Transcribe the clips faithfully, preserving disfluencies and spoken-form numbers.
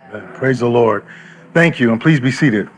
Praise the Lord. Thank you, and please be seated.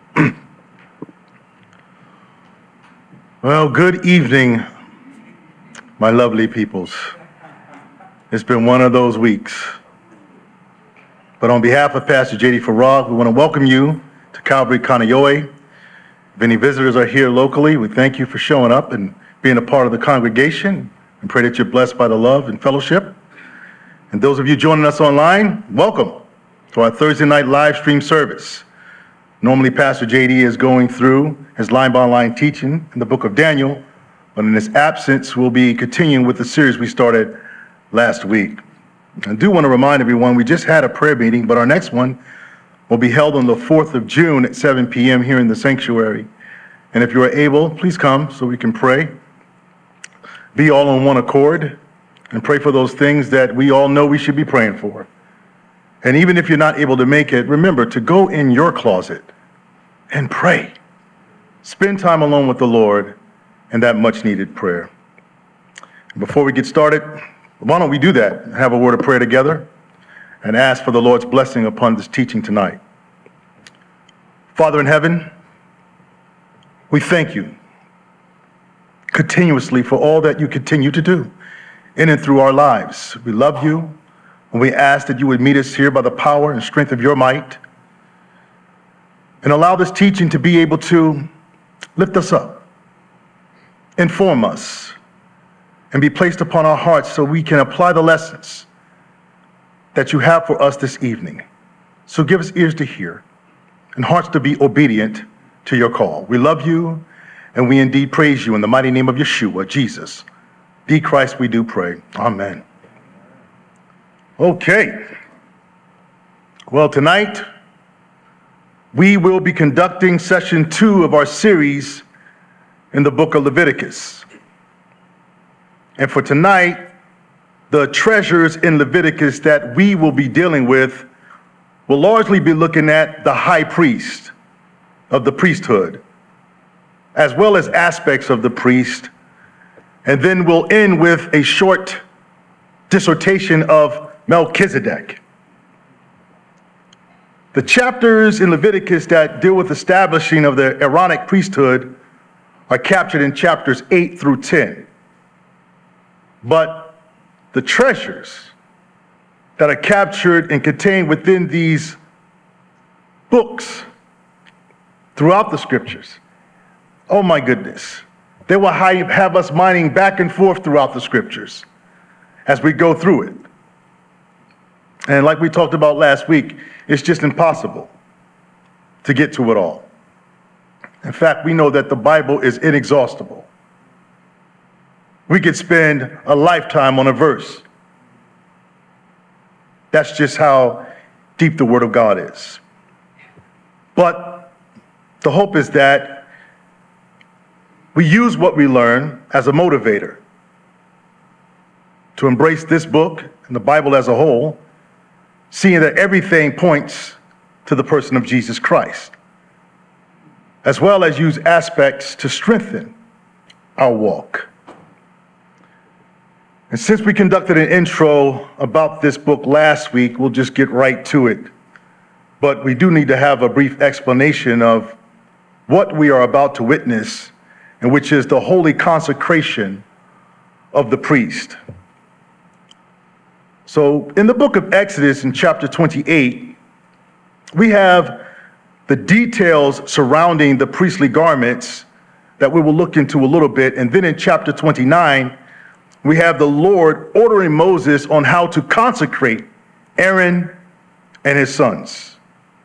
Well, good evening, my lovely peoples. It's been one of those weeks. But on behalf of Pastor J D Farag, we want to welcome you to Calvary Kaneohe. If any visitors are here locally, we thank you for showing up and being a part of the congregation, and pray that you're blessed by the love and fellowship. And those of you joining us online, welcome to our Thursday night live stream service. Normally, Pastor J D is going through his line-by-line teaching in the book of Daniel, but in his absence, we'll be continuing with the series we started last week. I do want to remind everyone, we just had a prayer meeting, but our next one will be held on the fourth of June at seven p.m. here in the sanctuary. And if you are able, please come so we can pray, be all on one accord, and pray for those things that we all know we should be praying for. And even if you're not able to make it, remember to go in your closet and pray. Spend time alone with the Lord and that much needed prayer. Before we get started, why don't we do that? Have a word of prayer together and ask for the Lord's blessing upon this teaching tonight. Father in heaven, we thank you continuously for all that you continue to do in and through our lives. We love you. And we ask that you would meet us here by the power and strength of your might, and allow this teaching to be able to lift us up, inform us, and be placed upon our hearts so we can apply the lessons that you have for us this evening. So give us ears to hear and hearts to be obedient to your call. We love you, and we indeed praise you in the mighty name of Yeshua, Jesus, the Christ we do pray. Amen. Okay. Well, tonight we will be conducting session two of our series in the book of Leviticus. And for tonight, the treasures in Leviticus that we will be dealing with will largely be looking at the high priest of the priesthood, as well as aspects of the priest. And then we'll end with a short dissertation of Melchizedek. The chapters in Leviticus that deal with establishing of the Aaronic priesthood are captured in chapters eight through ten. But the treasures that are captured and contained within these books throughout the scriptures, oh my goodness, they will have us mining back and forth throughout the scriptures as we go through it. And like we talked about last week, it's just impossible to get to it all. In fact, we know that the Bible is inexhaustible. We could spend a lifetime on a verse. That's just how deep the Word of God is. But the hope is that we use what we learn as a motivator to embrace this book and the Bible as a whole, seeing that everything points to the person of Jesus Christ, as well as use aspects to strengthen our walk. And since we conducted an intro about this book last week, we'll just get right to it. But we do need to have a brief explanation of what we are about to witness, and which is the holy consecration of the priest. So in the book of Exodus in chapter twenty-eight, we have the details surrounding the priestly garments that we will look into a little bit. And then in chapter twenty-nine, we have the Lord ordering Moses on how to consecrate Aaron and his sons.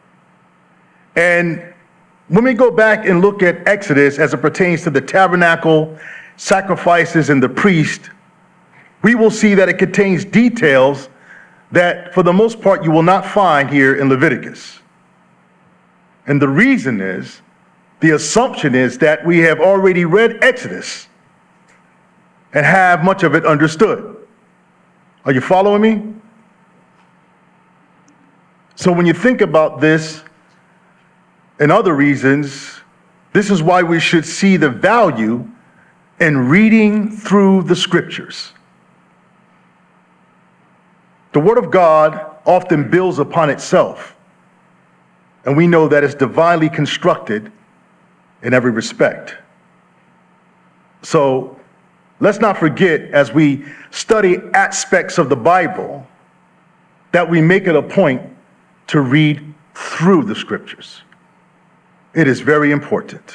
And when we go back and look at Exodus as it pertains to the tabernacle, sacrifices, and the priest, we will see that it contains details that, for the most part, you will not find here in Leviticus. And the reason is, the assumption is that we have already read Exodus and have much of it understood. Are you following me? So when you think about this and other reasons, this is why we should see the value in reading through the scriptures. The Word of God often builds upon itself. and we know that it's divinely constructed in every respect. So let's not forget, as we study aspects of the Bible, that we make it a point to read through the scriptures. It is very important.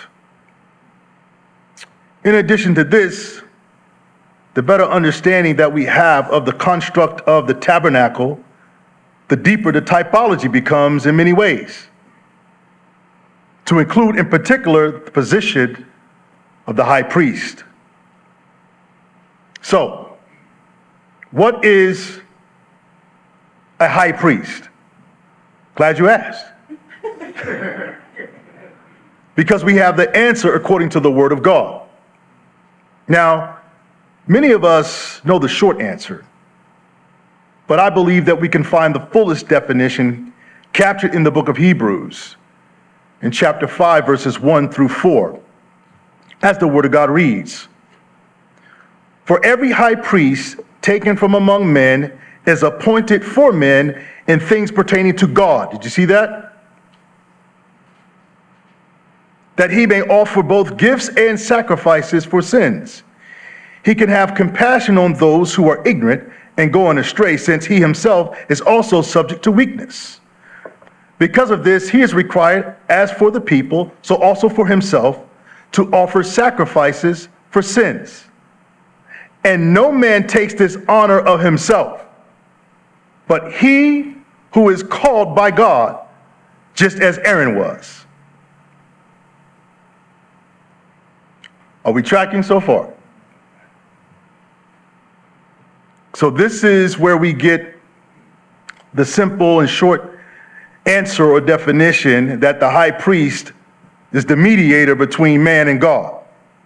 In addition to this, the better understanding that we have of the construct of the tabernacle, the deeper the typology becomes in many ways, to include in particular the position of the high priest. So, what is a high priest? Glad you asked. Because we have the answer according to the Word of God. Now, many of us know the short answer, but I believe that we can find the fullest definition captured in the book of Hebrews, in chapter five, verses one through four, as the Word of God reads. For every high priest taken from among men is appointed for men in things pertaining to God. Did you see that? That he may offer both gifts and sacrifices for sins. He can have compassion on those who are ignorant and going astray, since he himself is also subject to weakness. Because of this, he is required, as for the people, so also for himself, to offer sacrifices for sins. And no man takes this honor of himself, but he who is called by God, just as Aaron was. Are we tracking so far? So this is where we get the simple and short answer or definition that the high priest is the mediator between man and God.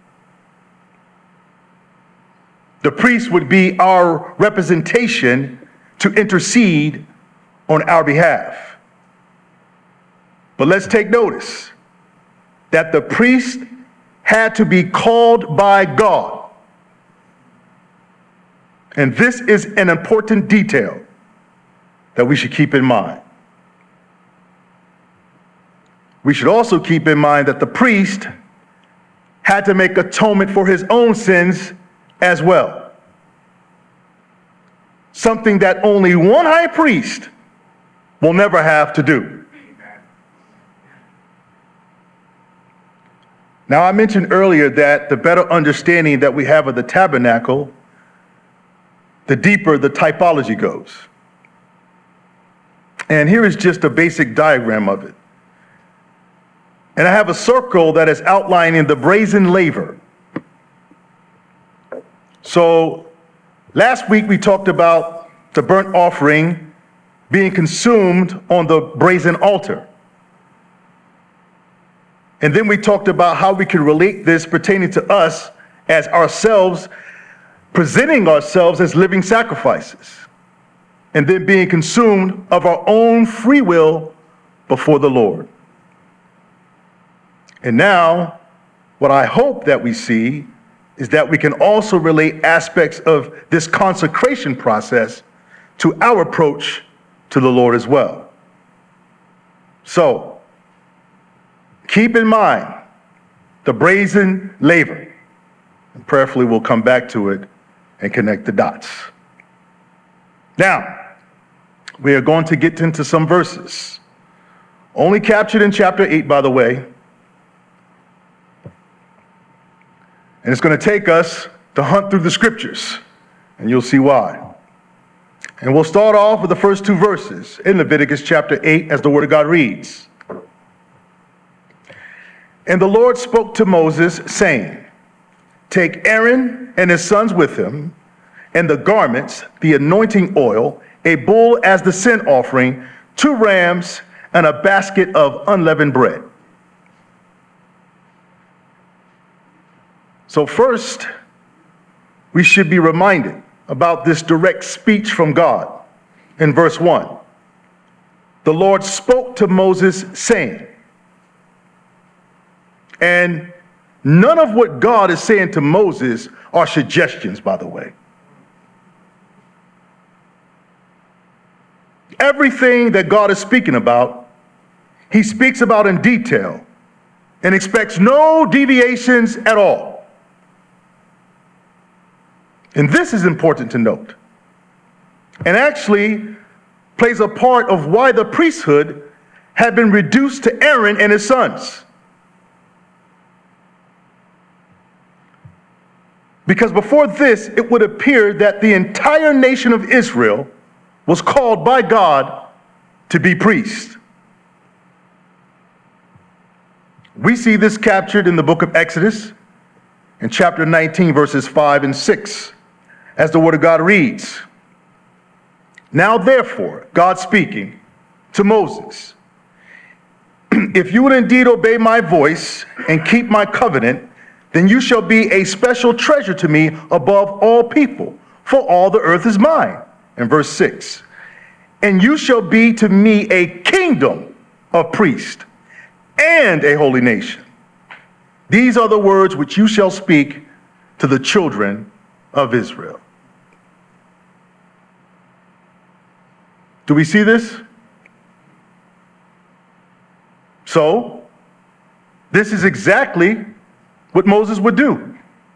The priest would be our representation to intercede on our behalf. But let's take notice that the priest had to be called by God. And this is an important detail that we should keep in mind. We should also keep in mind that the priest had to make atonement for his own sins as well. Something that only one high priest will never have to do. Now, I mentioned earlier that the better understanding that we have of the tabernacle, the deeper the typology goes. And here is just a basic diagram of it. And I have a circle that is outlining the brazen laver. So last week we talked about the burnt offering being consumed on the brazen altar. And then we talked about how we can relate this pertaining to us as ourselves, presenting ourselves as living sacrifices, and then being consumed of our own free will before the Lord. And now, what I hope that we see is that we can also relate aspects of this consecration process to our approach to the Lord as well. So, keep in mind the brazen laver, and prayerfully we'll come back to it and connect the dots. Now, we are going to get into some verses, only captured in chapter eight, by the way, and it's going to take us to hunt through the scriptures, and you'll see why. And we'll start off with the first two verses in Leviticus chapter eight as the Word of God reads. And the Lord spoke to Moses, saying, take Aaron and his sons with him, and the garments, the anointing oil, a bull as the sin offering, two rams, and a basket of unleavened bread. So first, we should be reminded about this direct speech from God in verse one. The Lord spoke to Moses, saying, and none of what God is saying to Moses are suggestions, by the way. Everything that God is speaking about, he speaks about in detail and expects no deviations at all. And this is important to note, and actually plays a part of why the priesthood had been reduced to Aaron and his sons. Because before this, it would appear that the entire nation of Israel was called by God to be priests. We see this captured in the book of Exodus in chapter nineteen, verses five and six, as the word of God reads, "Now therefore, God speaking to Moses, if you would indeed obey my voice and keep my covenant, then you shall be a special treasure to me above all people, for all the earth is mine." And verse six, "And you shall be to me a kingdom of priests and a holy nation. These are the words which you shall speak to the children of Israel." Do we see this? So, this is exactly what Moses would do.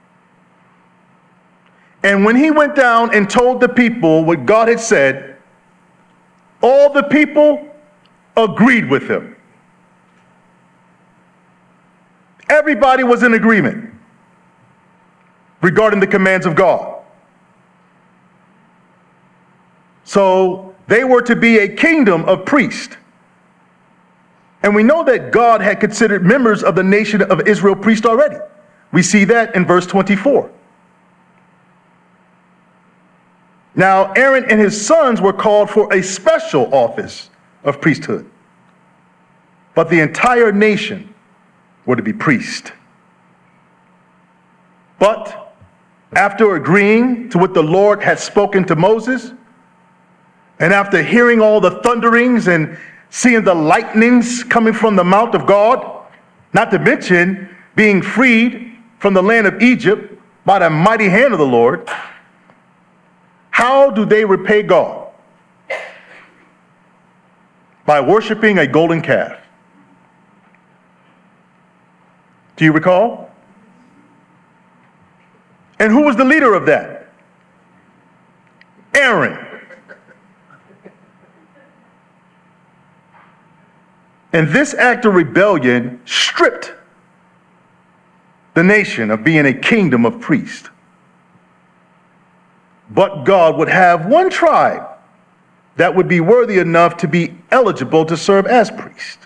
And when he went down and told the people what God had said, all the people agreed with him. Everybody was in agreement regarding the commands of God. So they were to be a kingdom of priests. And we know that God had considered members of the nation of Israel priests already. We see that in verse twenty-four. Now, Aaron and his sons were called for a special office of priesthood, but the entire nation were to be priests. But after agreeing to what the Lord had spoken to Moses, and after hearing all the thunderings and seeing the lightnings coming from the mount of God, not to mention being freed from the land of Egypt by the mighty hand of the Lord, how do they repay God? By worshiping a golden calf. Do you recall? And who was the leader of that? Aaron. And this act of rebellion stripped the nation of being a kingdom of priests. But God would have one tribe that would be worthy enough to be eligible to serve as priest.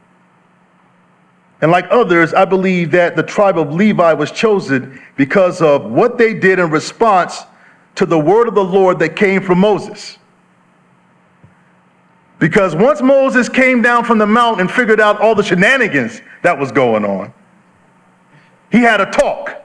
And like others, I believe that the tribe of Levi was chosen because of what they did in response to the word of the Lord that came from Moses. Because once Moses came down from the mountain and figured out all the shenanigans that was going on, he had a talk.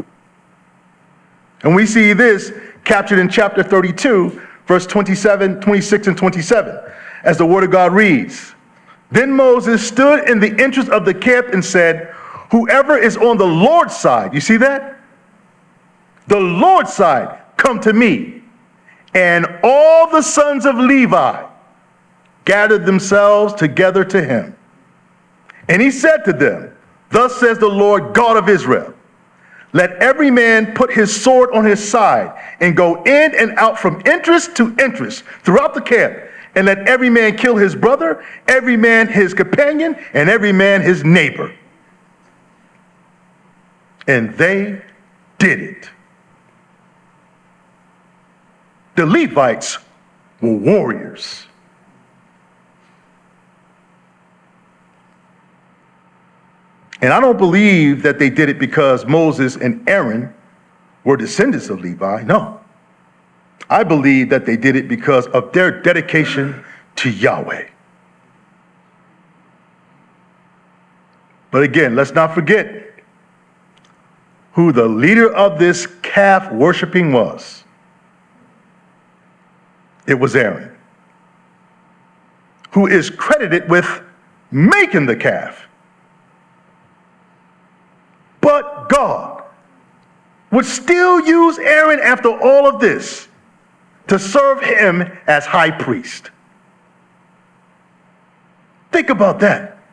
And we see this captured in chapter thirty-two, verse twenty-seven, twenty-six, and twenty-seven, as the word of God reads. Then Moses stood in the entrance of the camp and said, "Whoever is on the Lord's side," you see that? The Lord's side, "come to me." And all the sons of Levi gathered themselves together to him. And he said to them, "Thus says the Lord God of Israel, let every man put his sword on his side and go in and out from entrance to entrance throughout the camp. And let every man kill his brother, every man his companion, and every man his neighbor." And they did it. The Levites were warriors. And I don't believe that they did it because Moses and Aaron were descendants of Levi. No. I believe that they did it because of their dedication to Yahweh. But again, let's not forget who the leader of this calf worshiping was. It was Aaron, who is credited with making the calf. But God would still use Aaron after all of this to serve him as high priest. Think about that.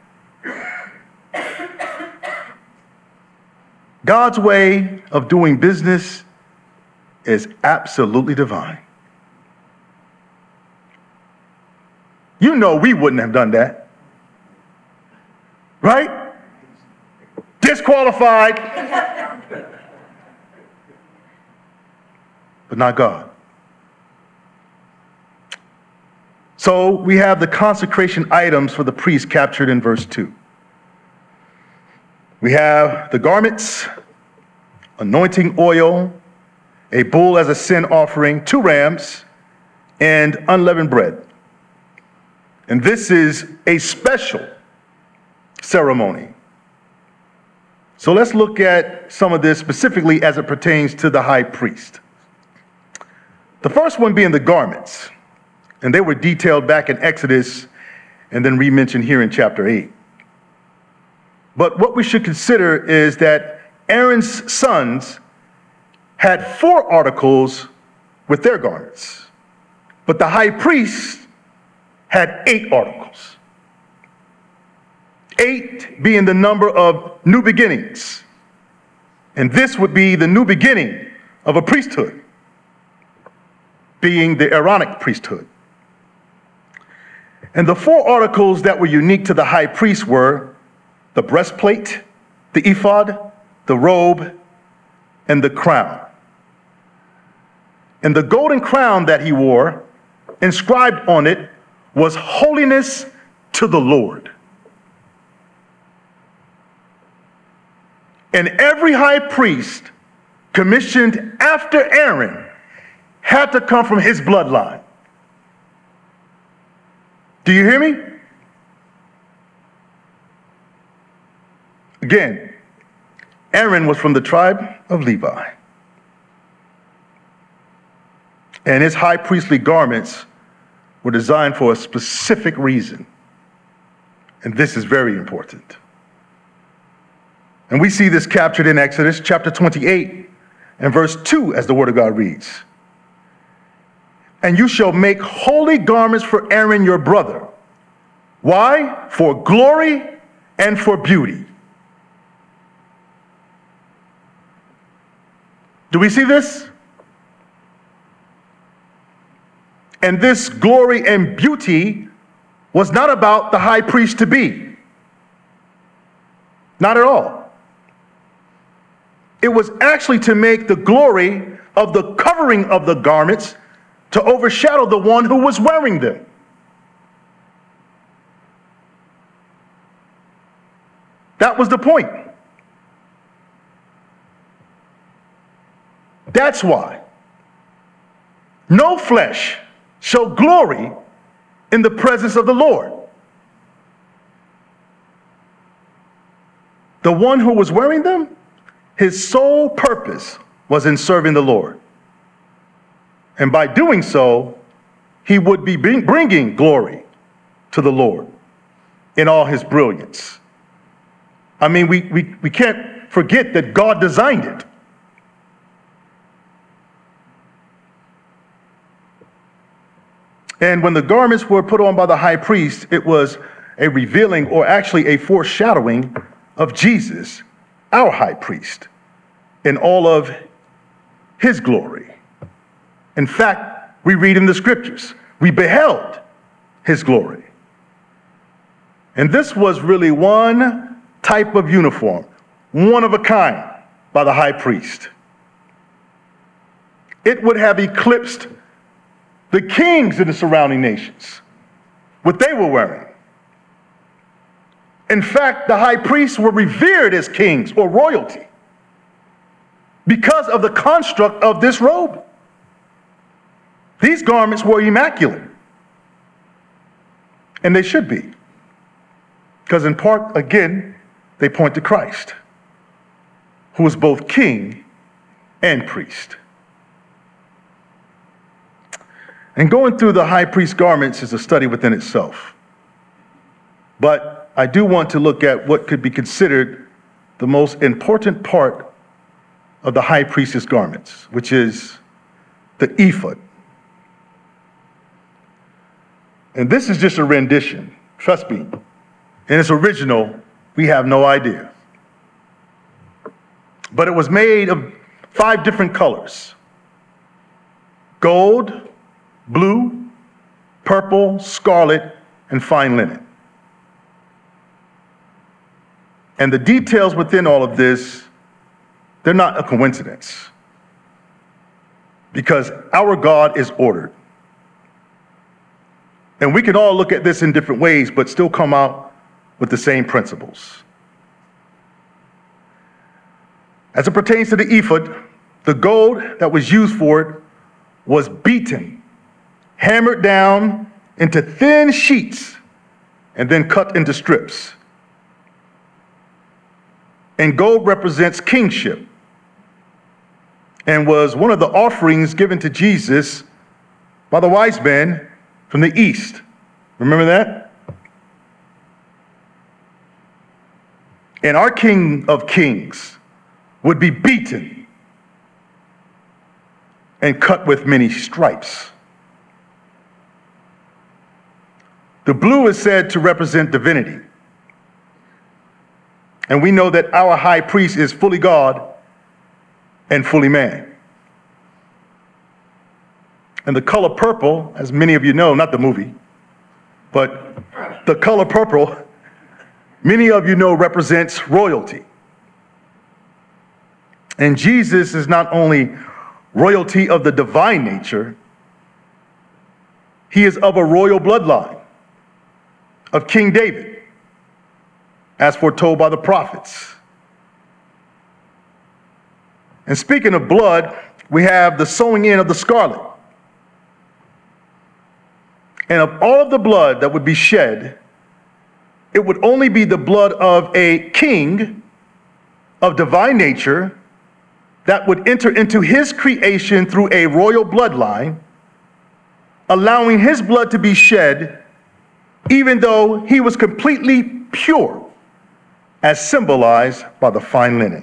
God's way of doing business is absolutely divine. You know we wouldn't have done that. Right? Disqualified. But not God. So we have the consecration items for the priest captured in verse two. We have the garments, anointing oil, a bull as a sin offering, two rams, and unleavened bread. And this is a special ceremony. So let's look at some of this specifically as it pertains to the high priest. The first one being the garments. And they were detailed back in Exodus and then re-mentioned here in chapter eight. But what we should consider is that Aaron's sons had four articles with their garments, but the high priest had eight articles. Eight being the number of new beginnings. And this would be the new beginning of a priesthood, being the Aaronic priesthood. And the four articles that were unique to the high priest were the breastplate, the ephod, the robe, and the crown. And the golden crown that he wore, inscribed on it, was holiness to the Lord. And every high priest commissioned after Aaron had to come from his bloodline. Do you hear me? Again, Aaron was from the tribe of Levi. And his high priestly garments were designed for a specific reason. And this is very important. And we see this captured in Exodus chapter twenty-eight and verse two as the word of God reads. And you shall make holy garments for Aaron your brother. Why? For glory and for beauty. Do we see this? And this glory and beauty was not about the high priest to be. Not at all. It was actually to make the glory of the covering of the garments to overshadow the one who was wearing them. That was the point. That's why no flesh shall glory in the presence of the Lord. The one who was wearing them, his sole purpose was in serving the Lord. And by doing so, he would be bringing glory to the Lord in all his brilliance. I mean, we, we, we can't forget that God designed it. And when the garments were put on by the high priest, it was a revealing, or actually a foreshadowing, of Jesus, our high priest, in all of his glory. In fact, we read in the scriptures, we beheld his glory. And this was really one type of uniform, one of a kind, by the high priest. It would have eclipsed the kings in the surrounding nations, what they were wearing. In fact, the high priests were revered as kings or royalty because of the construct of this robe. These garments were immaculate, and they should be, because in part, again, they point to Christ, who is both king and priest. And going through the high priest's garments is a study within itself. But I do want to look at what could be considered the most important part of the high priest's garments, which is the ephod. And this is just a rendition, trust me. In its original, we have no idea. but it was made of five different colors: gold, blue, purple, scarlet, and fine linen. And the details within all of this, they're not a coincidence, because our God is ordered. And we can all look at this in different ways, but still come out with the same principles. As it pertains to the ephod, the gold that was used for it was beaten, hammered down into thin sheets, and then cut into strips. And gold represents kingship and was one of the offerings given to Jesus by the wise men from the east. Remember that? And our King of Kings would be beaten and cut with many stripes. The blue is said to represent divinity. And we know that our high priest is fully God and fully man. And the color purple, as many of you know, not the movie, but the color purple, many of you know, represents royalty. And Jesus is not only royalty of the divine nature, he is of a royal bloodline of King David, as foretold by the prophets. And speaking of blood, we have the sowing in of the scarlet. And of all of the blood that would be shed, it would only be the blood of a king of divine nature that would enter into his creation through a royal bloodline, allowing his blood to be shed even though he was completely pure, as symbolized by the fine linen.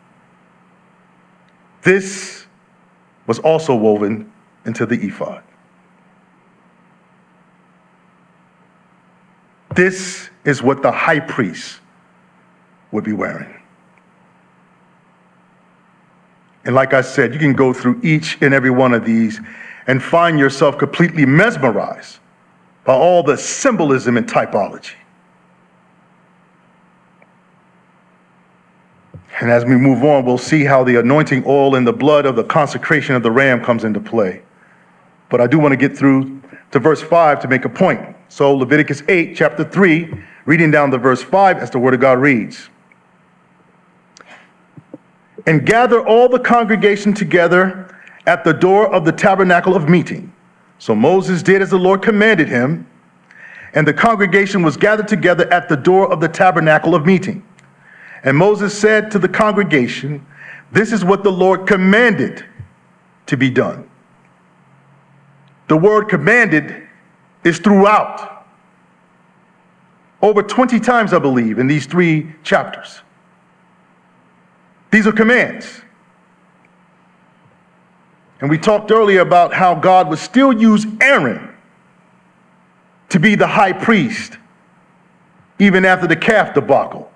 This was also woven into the ephod. This is what the high priest would be wearing. And like I said, you can go through each and every one of these and find yourself completely mesmerized by all the symbolism and typology. And as we move on, we'll see how the anointing oil and the blood of the consecration of the ram comes into play. But I do want to get through to verse five to make a point. So Leviticus eight, chapter three, reading down to verse five, as the word of God reads. And gather all the congregation together at the door of the tabernacle of meeting. So Moses did as the Lord commanded him, and the congregation was gathered together at the door of the tabernacle of meeting. And Moses said to the congregation, this is what the Lord commanded to be done. The word commanded is throughout. Over twenty times, I believe, in these three chapters. These are commands. And we talked earlier about how God would still use Aaron to be the high priest, even after the calf debacle.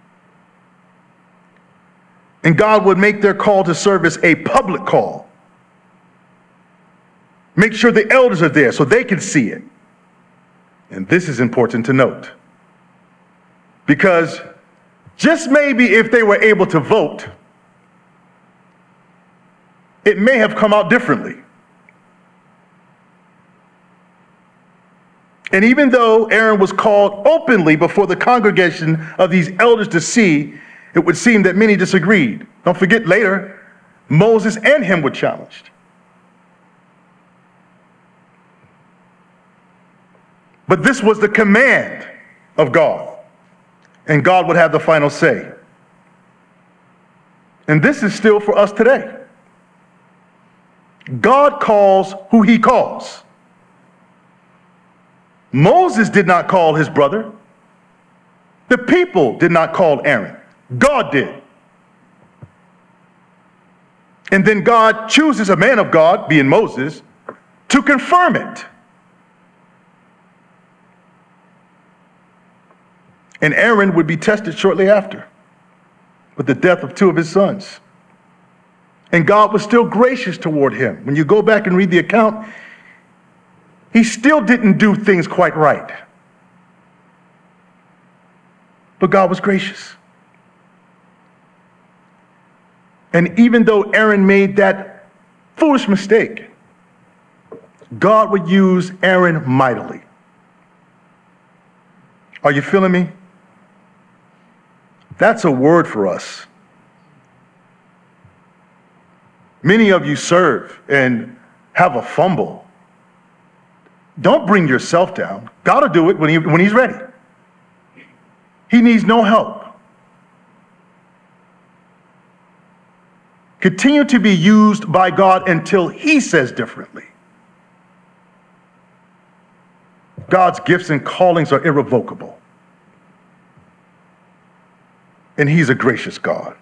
And God would make their call to service a public call. Make sure the elders are there so they can see it. And this is important to note, because just maybe if they were able to vote, it may have come out differently. And even though Aaron was called openly before the congregation of these elders to see, it would seem that many disagreed. Don't forget, later, Moses and him were challenged. But this was the command of God, and God would have the final say. And this is still for us today. God calls who he calls. Moses did not call his brother. The people did not call Aaron. God did. And then God chooses a man of God, being Moses, to confirm it. And Aaron would be tested shortly after. with the death of two of his sons. And God was still gracious toward him. When you go back and read the account, he still didn't do things quite right. But God was gracious. And even though Aaron made that foolish mistake, God would use Aaron mightily. Are you feeling me? That's a word for us. Many of you serve and have a fumble. Don't bring yourself down. God will do it when, he, when he's ready. He needs no help. Continue to be used by God until he says differently. God's gifts and callings are irrevocable. And he's a gracious God.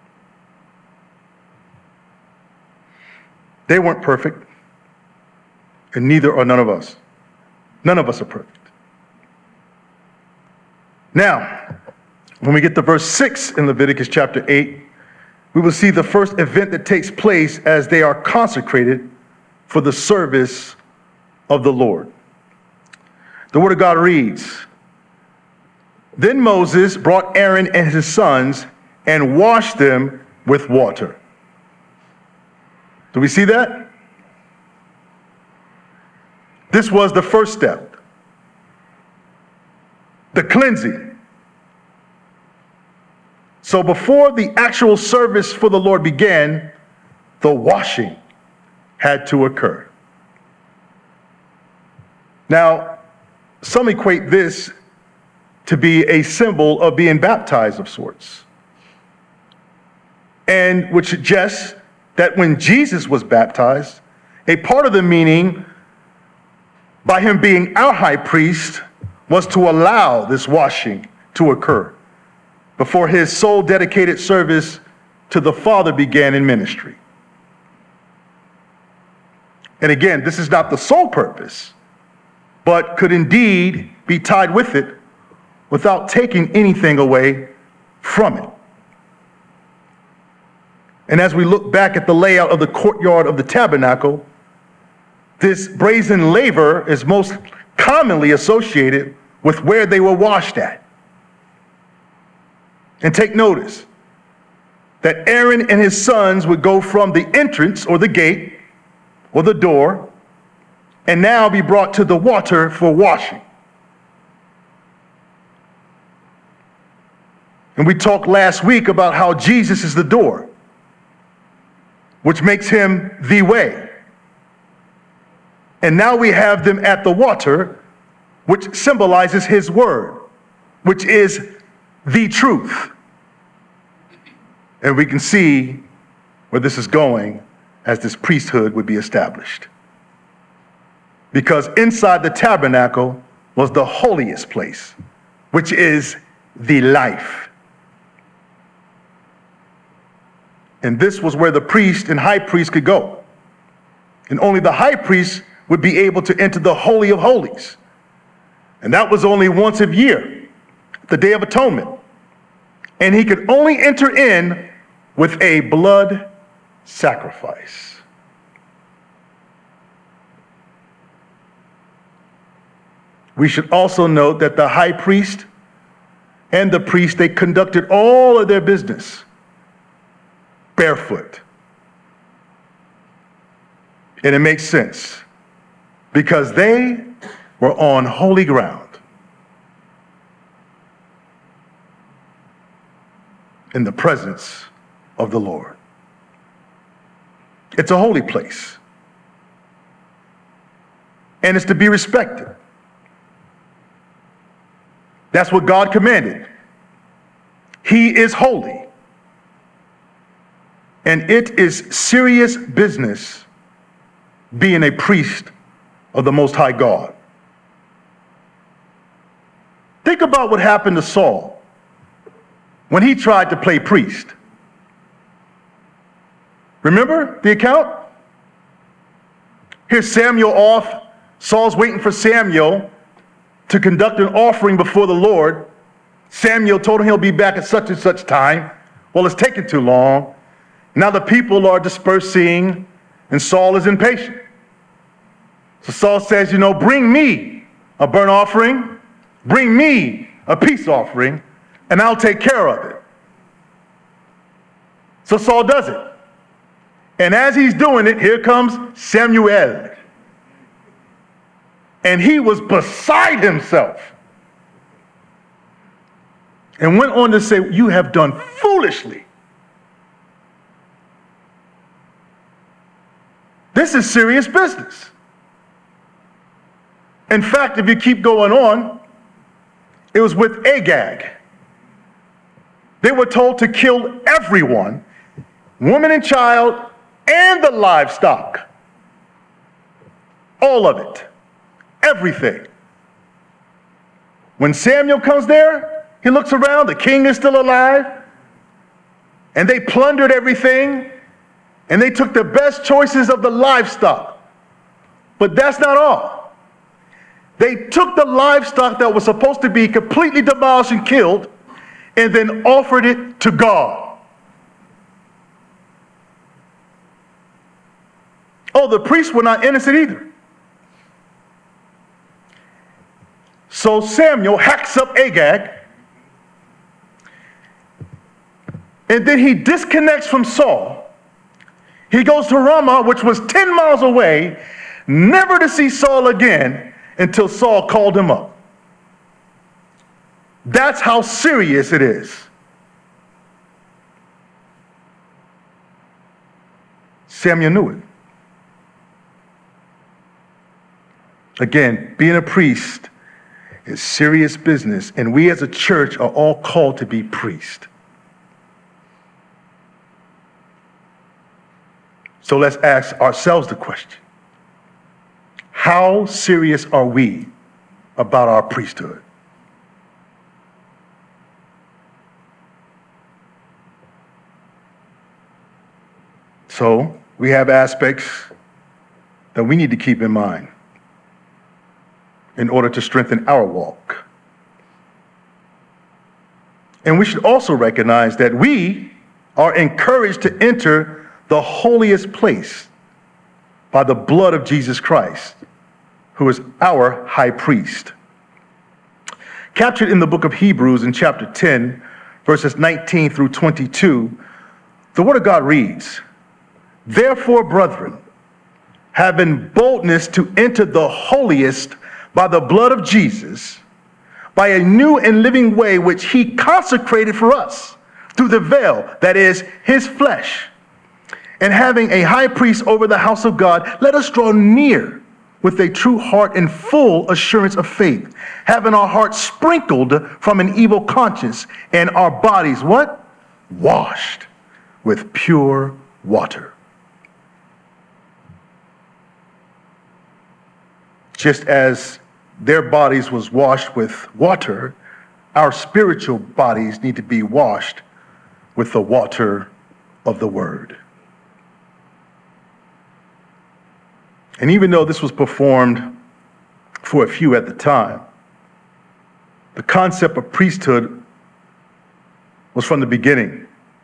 They weren't perfect, and neither are none of us. None of us are perfect. Now, when we get to verse six in Leviticus chapter eight, we will see the first event that takes place as they are consecrated for the service of the Lord. The word of God reads, "Then Moses brought Aaron and his sons and washed them with water." Do we see that? This was the first step. The cleansing. So before the actual service for the Lord began, the washing had to occur. Now, some equate this to be a symbol of being baptized of sorts, and which suggests that when Jesus was baptized, a part of the meaning by him being our high priest was to allow this washing to occur before his sole dedicated service to the Father began in ministry. And again, this is not the sole purpose, but could indeed be tied with it without taking anything away from it. And as we look back at the layout of the courtyard of the tabernacle, this brazen laver is most commonly associated with where they were washed at. And take notice that Aaron and his sons would go from the entrance or the gate or the door and now be brought to the water for washing. And we talked last week about how Jesus is the door, which makes him the way. And now we have them at the water, which symbolizes his word, which is the truth. And we can see where this is going as this priesthood would be established. Because inside the tabernacle was the holiest place, which is the life. And this was where the priest and high priest could go. And only the high priest would be able to enter the Holy of Holies. And that was only once a year, the Day of Atonement. And he could only enter in with a blood sacrifice. We should also note that the high priest and the priest, they conducted all of their business barefoot. And it makes sense because they were on holy ground. In the presence of the Lord. It's a holy place. And it's to be respected. That's what God commanded. He is holy. And it is serious business being a priest of the Most High God. Think about what happened to Saul when he tried to play priest. Remember the account? Here's Samuel off. Saul's waiting for Samuel to conduct an offering before the Lord. Samuel told him he'll be back at such and such time. Well, it's taken too long. Now the people are dispersing, and Saul is impatient. So Saul says, you know, bring me a burnt offering, bring me a peace offering, and I'll take care of it. So Saul does it. And as he's doing it, here comes Samuel. And he was beside himself. And went on to say, you have done foolishly. This is serious business. In fact, if you keep going on, it was with Agag. They were told to kill everyone, woman and child, and the livestock. All of it. Everything. When Samuel comes there, he looks around, the king is still alive, and they plundered everything, and they took the best choices of the livestock. But that's not all. They took the livestock that was supposed to be completely demolished and killed, and then offered it to God. Oh, the priests were not innocent either. So Samuel hacks up Agag, and then he disconnects from Saul. He goes to Ramah, which was ten miles away, never to see Saul again until Saul called him up. That's how serious it is. Samuel knew it. Again, being a priest is serious business, and we as a church are all called to be priests. So let's ask ourselves the question: how serious are we about our priesthood? So we have aspects that we need to keep in mind in order to strengthen our walk. And we should also recognize that we are encouraged to enter the holiest place by the blood of Jesus Christ, who is our high priest. Captured in the book of Hebrews in chapter ten, verses nineteen through twenty-two, the word of God reads, "Therefore, brethren, having boldness to enter the holiest by the blood of Jesus, by a new and living way which he consecrated for us through the veil, that is, his flesh. And having a high priest over the house of God, let us draw near with a true heart and full assurance of faith, having our hearts sprinkled from an evil conscience and our bodies, what? Washed with pure water." Just as their bodies was washed with water, our spiritual bodies need to be washed with the water of the word. And even though this was performed for a few at the time, the concept of priesthood was from the beginning.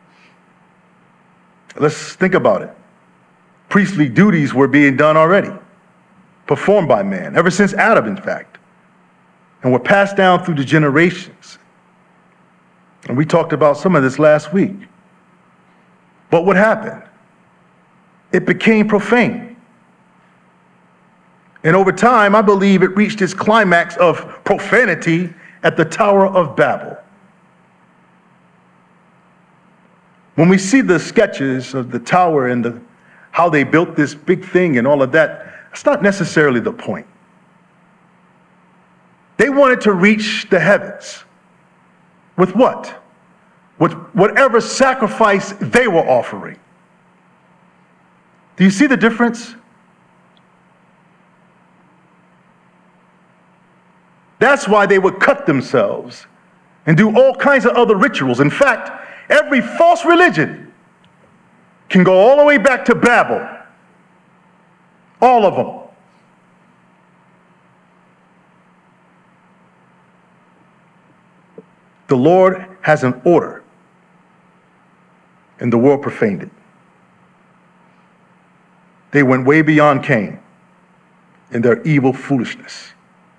Let's think about it. Priestly duties were being done already, performed by man, ever since Adam, in fact, and were passed down through the generations. And we talked about some of this last week. But what happened? It became profane. And over time, I believe it reached its climax of profanity at the Tower of Babel. When we see the sketches of the tower and the, how they built this big thing and all of that, that's not necessarily the point. They wanted to reach the heavens. With what? With whatever sacrifice they were offering. Do you see the difference? That's why they would cut themselves and do all kinds of other rituals. In fact, every false religion can go all the way back to Babel. All of them. The Lord has an order and the world profaned it. They went way beyond Cain in their evil foolishness.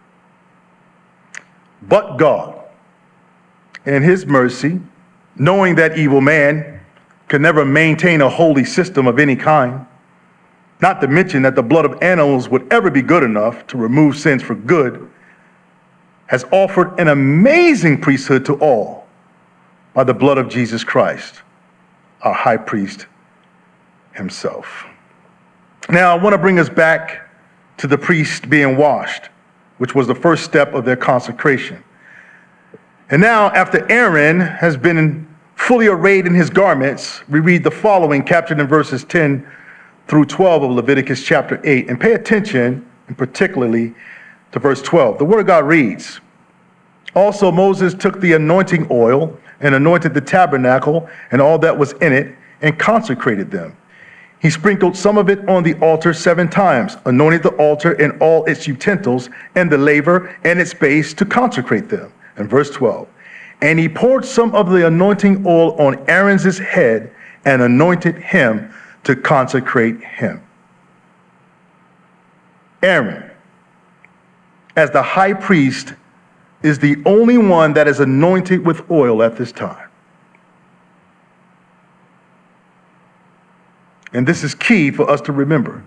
But God, in his mercy, knowing that evil man could never maintain a holy system of any kind, not to mention that the blood of animals would ever be good enough to remove sins for good, has offered an amazing priesthood to all by the blood of Jesus Christ, our high priest himself. Now, I want to bring us back to the priest being washed, which was the first step of their consecration. And now, after Aaron has been fully arrayed in his garments, we read the following, captured in verses ten through twelve of Leviticus chapter eight. And pay attention, and particularly to verse twelve. The Word of God reads, "Also Moses took the anointing oil and anointed the tabernacle and all that was in it, and consecrated them. He sprinkled some of it on the altar seven times, anointed the altar and all its utensils, and the laver and its base to consecrate them." And verse twelve, "And he poured some of the anointing oil on Aaron's head and anointed him to consecrate him." Aaron, as the high priest, is the only one that is anointed with oil at this time. And this is key for us to remember.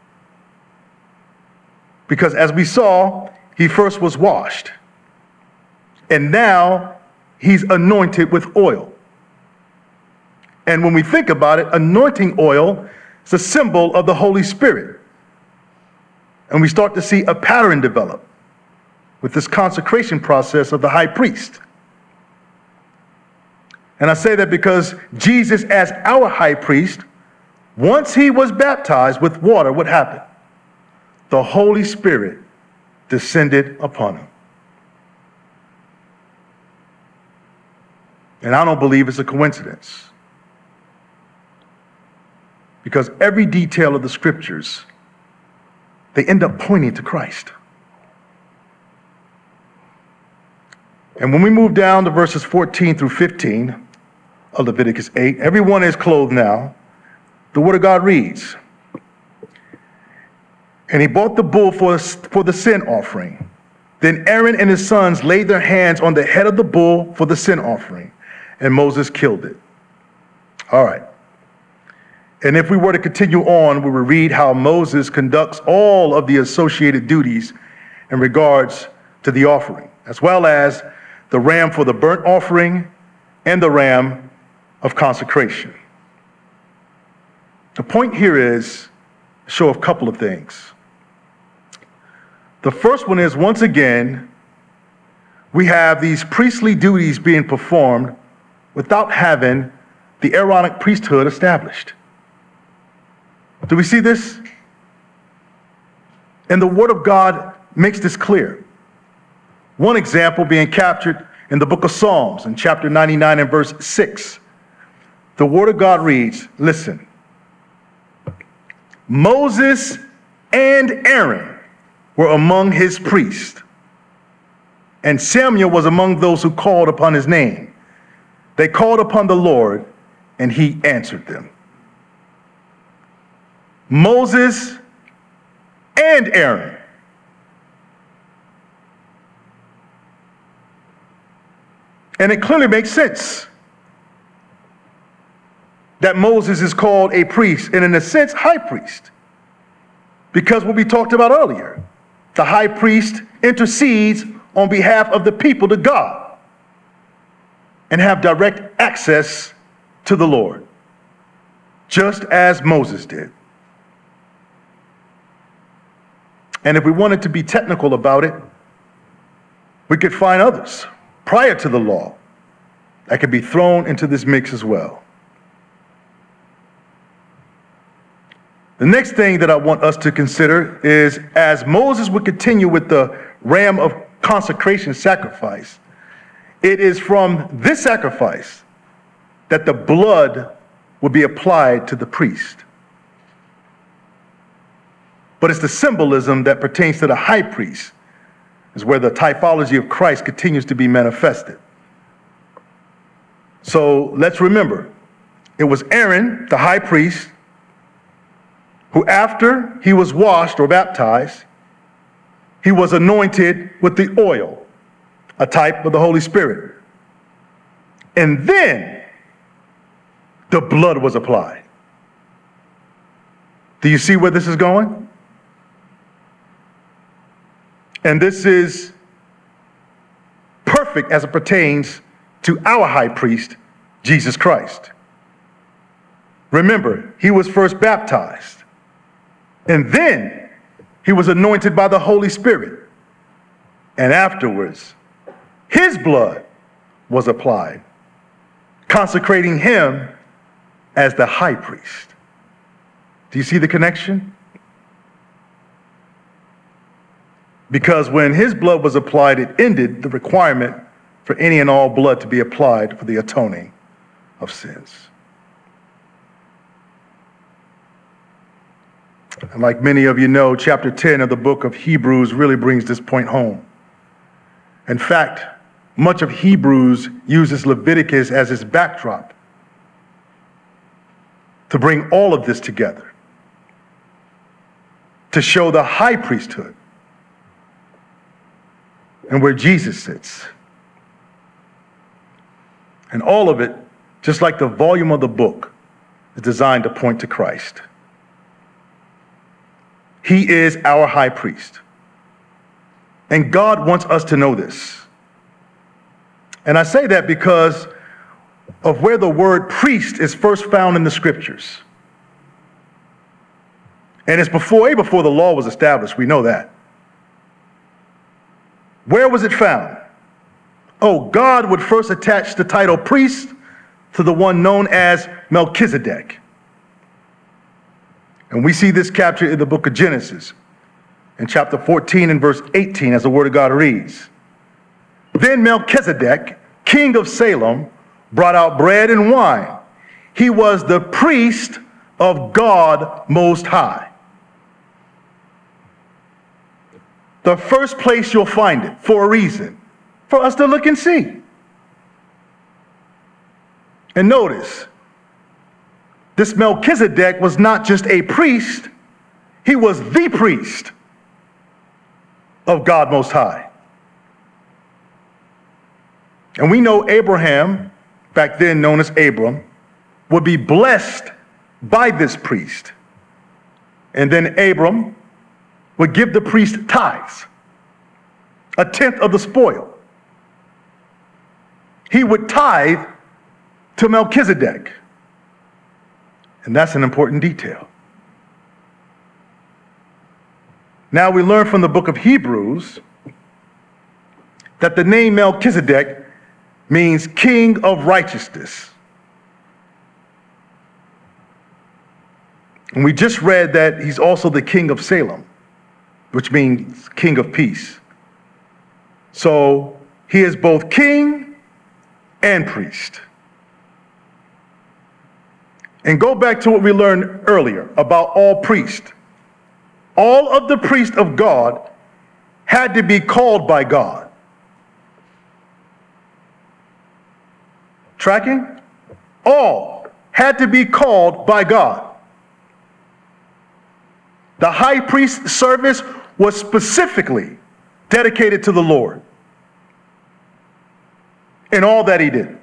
Because as we saw, he first was washed. And now he's anointed with oil. And when we think about it, anointing oil is a symbol of the Holy Spirit. And we start to see a pattern develop with this consecration process of the high priest. And I say that because Jesus, as our high priest, once he was baptized with water, what happened? The Holy Spirit descended upon him. And I don't believe it's a coincidence, because every detail of the scriptures, they end up pointing to Christ. And when we move down to verses fourteen through fifteen of Leviticus eight, everyone is clothed now. The Word of God reads, "And he brought the bull for, for the sin offering. Then Aaron and his sons laid their hands on the head of the bull for the sin offering, and Moses killed it." All right. And if we were to continue on, we would read how Moses conducts all of the associated duties in regards to the offering, as well as the ram for the burnt offering and the ram of consecration. The point here is to show a couple of things. The first one is, once again, we have these priestly duties being performed without having the Aaronic priesthood established. Do we see this? And the Word of God makes this clear. One example being captured in the book of Psalms in chapter ninety-nine and verse six. The Word of God reads, listen, "Moses and Aaron were among his priests, and Samuel was among those who called upon his name. They called upon the Lord, and he answered them." Moses and Aaron. And it clearly makes sense that Moses is called a priest, and in a sense, high priest. Because what we talked about earlier, the high priest intercedes on behalf of the people to God and have direct access to the Lord, just as Moses did. And if we wanted to be technical about it, we could find others prior to the law that could be thrown into this mix as well. The next thing that I want us to consider is, as Moses would continue with the ram of consecration sacrifice, it is from this sacrifice that the blood would be applied to the priest. But it's the symbolism that pertains to the high priest, is where the typology of Christ continues to be manifested. So let's remember, it was Aaron, the high priest, who after he was washed or baptized, he was anointed with the oil, a type of the Holy Spirit. And then the blood was applied. Do you see where this is going? And this is perfect as it pertains to our high priest, Jesus Christ. Remember, he was first baptized, and then he was anointed by the Holy Spirit. And afterwards, his blood was applied, consecrating him as the high priest. Do you see the connection? Because when his blood was applied, it ended the requirement for any and all blood to be applied for the atoning of sins. And like many of you know, chapter ten of the book of Hebrews really brings this point home. In fact, much of Hebrews uses Leviticus as its backdrop to bring all of this together, to show the high priesthood and where Jesus sits. And all of it, just like the volume of the book, is designed to point to Christ. He is our high priest. And God wants us to know this. And I say that because of where the word priest is first found in the scriptures. And it's before, way before the law was established, we know that. Where was it found? Oh, God would first attach the title priest to the one known as Melchizedek. And we see this captured in the book of Genesis, in chapter fourteen and verse eighteen, as the word of God reads. Then Melchizedek, king of Salem, brought out bread and wine. He was the priest of God Most High. The first place you'll find it, for a reason, for us to look and see. And notice, this Melchizedek was not just a priest, he was the priest of God Most High. And we know Abraham, back then known as Abram, would be blessed by this priest. And then Abram would give the priest tithes, a tenth of the spoil. He would tithe to Melchizedek. And that's an important detail. Now we learn from the book of Hebrews that the name Melchizedek means king of righteousness. And we just read that he's also the king of Salem, which means king of peace. So he is both king and priest. And go back to what we learned earlier about all priests. All of the priests of God had to be called by God. Tracking? All had to be called by God. The high priest service was specifically dedicated to the Lord in all that he did.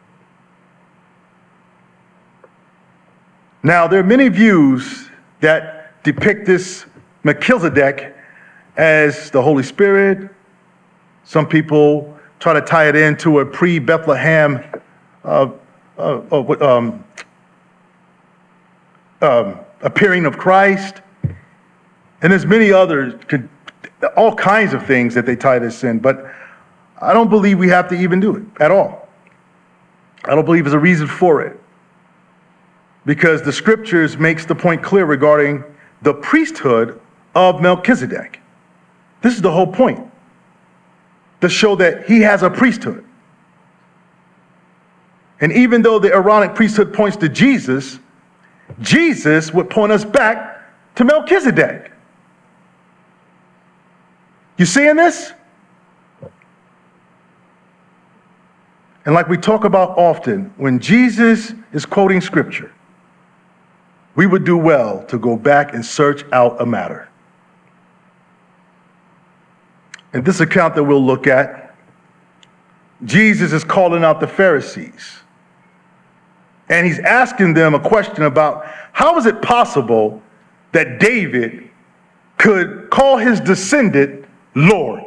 Now, there are many views that depict this Melchizedek as the Holy Spirit. Some people try to tie it into a pre-Bethlehem uh, uh, uh, um, um, appearing of Christ. And there's many others, all kinds of things that they tie this in, but I don't believe we have to even do it at all. I don't believe there's a reason for it, because the scriptures makes the point clear regarding the priesthood of Melchizedek. This is the whole point, to show that he has a priesthood. And even though the Aaronic priesthood points to Jesus, Jesus would point us back to Melchizedek. You seeing this? And like we talk about often, when Jesus is quoting scripture, we would do well to go back and search out a matter. In this account that we'll look at, Jesus is calling out the Pharisees. And he's asking them a question about how is it possible that David could call his descendant Lord?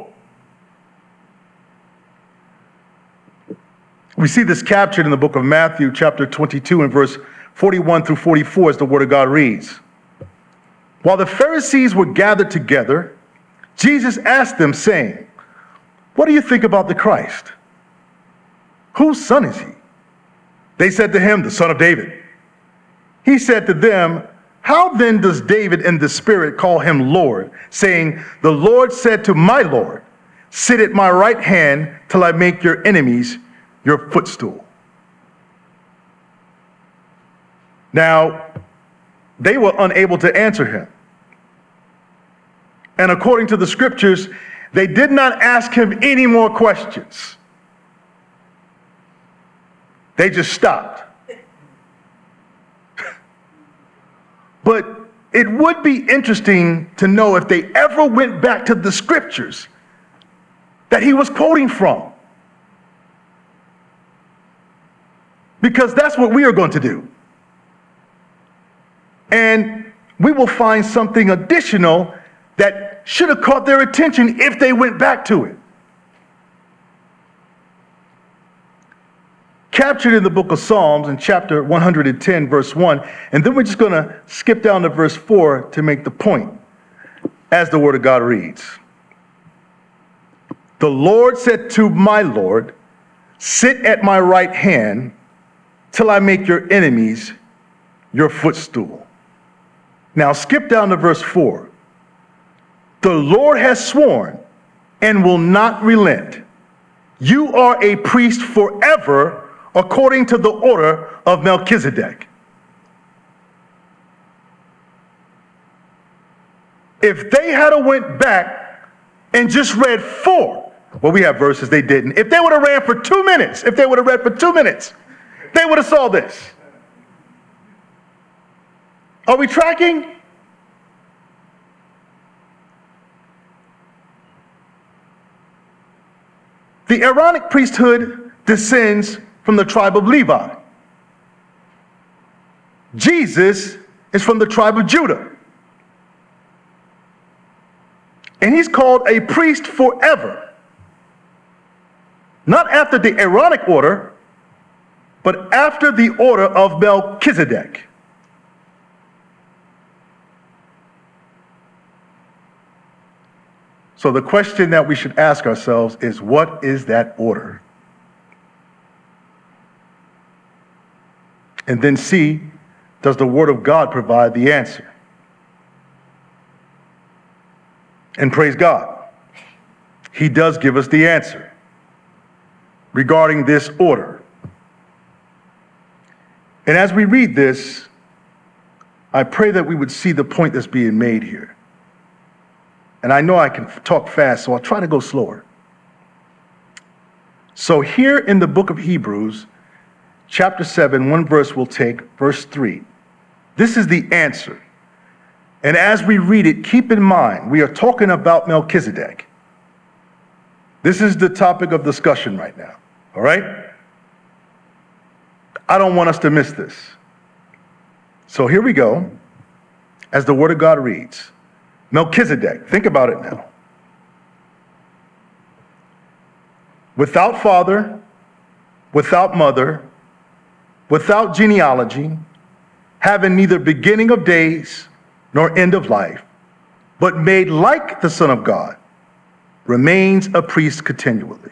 We see this captured in the book of Matthew, chapter twenty-two, and verse forty-one through forty-four, as the word of God reads. While the Pharisees were gathered together, Jesus asked them, saying, "What do you think about the Christ? Whose son is he?" They said to him, "The son of David." He said to them, "How then does David in the Spirit call him Lord, saying, 'The Lord said to my Lord, sit at my right hand till I make your enemies your footstool'?" Now, they were unable to answer him. And according to the scriptures, they did not ask him any more questions. They just stopped. But it would be interesting to know if they ever went back to the scriptures that he was quoting from. Because that's what we are going to do. And we will find something additional that should have caught their attention if they went back to it. Captured in the book of Psalms in chapter one hundred ten, verse one, and then we're just going to skip down to verse four to make the point, as the word of God reads. "The Lord said to my Lord, sit at my right hand till I make your enemies your footstool." Now skip down to verse four. "The Lord has sworn and will not relent. You are a priest forever according to the order of Melchizedek." If they had went back and just read four, well, we have verses, they didn't. If they would have ran for two minutes, if they would have read for two minutes, they would have saw this. Are we tracking? The Aaronic priesthood descends from the tribe of Levi. Jesus is from the tribe of Judah. And he's called a priest forever. Not after the Aaronic order, but after the order of Melchizedek. So the question that we should ask ourselves is, what is that order? And then see, does the Word of God provide the answer? And praise God, He does give us the answer regarding this order. And as we read this, I pray that we would see the point that's being made here. And I know I can talk fast, so I'll try to go slower. So here in the book of Hebrews, chapter seven, one verse we'll take, verse three. This is the answer. And as we read it, keep in mind, we are talking about Melchizedek. This is the topic of discussion right now, all right? I don't want us to miss this. So here we go, as the Word of God reads. Melchizedek, think about it now. Without father, without mother, without genealogy, having neither beginning of days nor end of life, but made like the Son of God, remains a priest continually.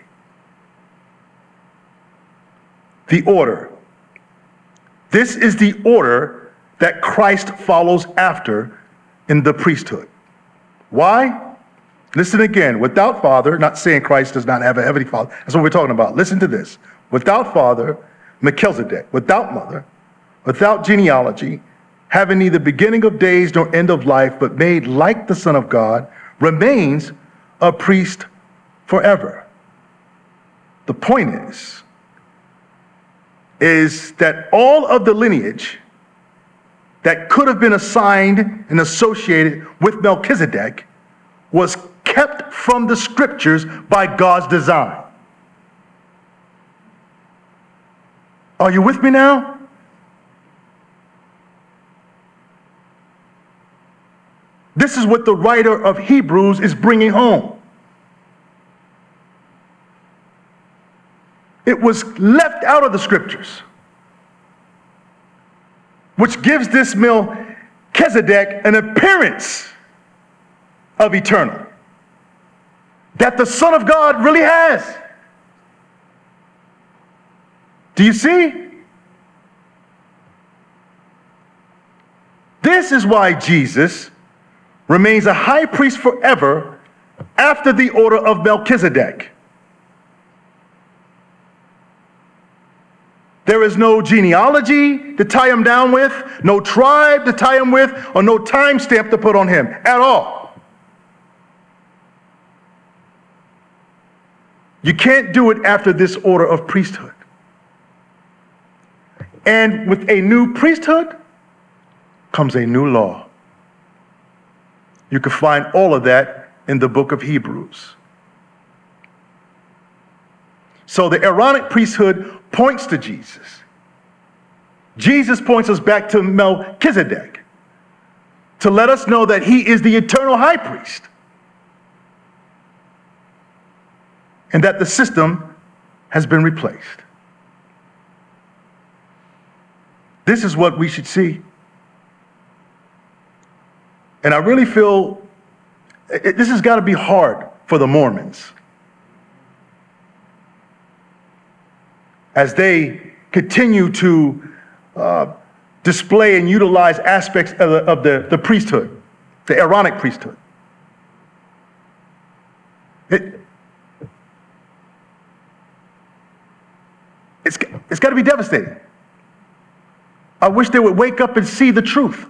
The order. This is the order that Christ follows after in the priesthood. Why? Listen again. Without father, not saying Christ does not have a heavenly father. That's what we're talking about. Listen to this. Without father, Melchizedek. Without mother, without genealogy, having neither beginning of days nor end of life, but made like the Son of God, remains a priest forever. The point is, is that all of the lineage that could have been assigned and associated with Melchizedek was kept from the scriptures by God's design. Are you with me now? This is what the writer of Hebrews is bringing home. It was left out of the scriptures, which gives this Melchizedek an appearance of eternal that the Son of God really has. Do you see? This is why Jesus remains a high priest forever after the order of Melchizedek. There is no genealogy to tie him down with, no tribe to tie him with, or no time stamp to put on him at all. You can't do it after this order of priesthood. And with a new priesthood comes a new law. You can find all of that in the book of Hebrews. So the Aaronic priesthood points to Jesus. Jesus points us back to Melchizedek to let us know that he is the eternal high priest and that the system has been replaced. This is what we should see. And I really feel it, this has got to be hard for the Mormons as they continue to uh, display and utilize aspects of the, of the, the priesthood, the Aaronic priesthood. It, it's, it's got to be devastating. I wish they would wake up and see the truth.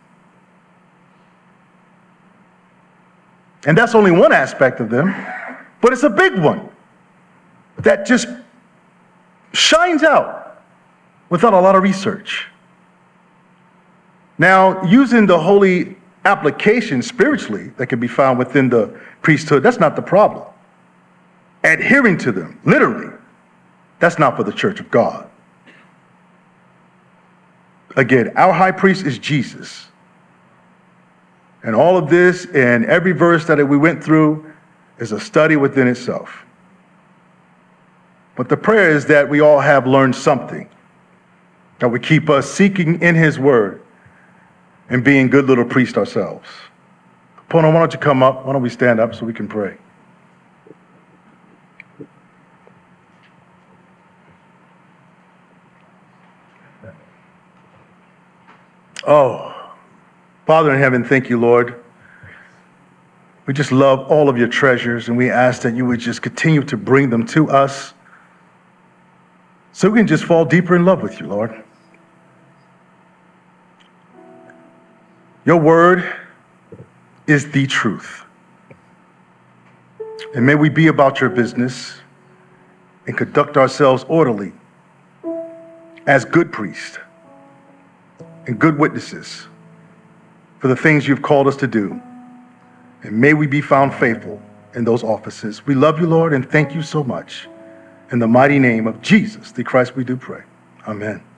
And that's only one aspect of them, but it's a big one that just shines out without a lot of research. Now, using the holy application spiritually that can be found within the priesthood, that's not the problem. Adhering to them, literally, that's not for the church of God. Again, our high priest is Jesus. And all of this and every verse that we went through is a study within itself. But the prayer is that we all have learned something that would keep us seeking in his word and being good little priests ourselves. Pono, why don't you come up? Why don't we stand up so we can pray? Oh, Father in heaven, thank you, Lord. We just love all of your treasures, and we ask that you would just continue to bring them to us so we can just fall deeper in love with you, Lord. Your word is the truth. And may we be about your business and conduct ourselves orderly as good priests and good witnesses for the things you've called us to do. And may we be found faithful in those offices. We love you, Lord, and thank you so much. In the mighty name of Jesus, the Christ we do pray. Amen.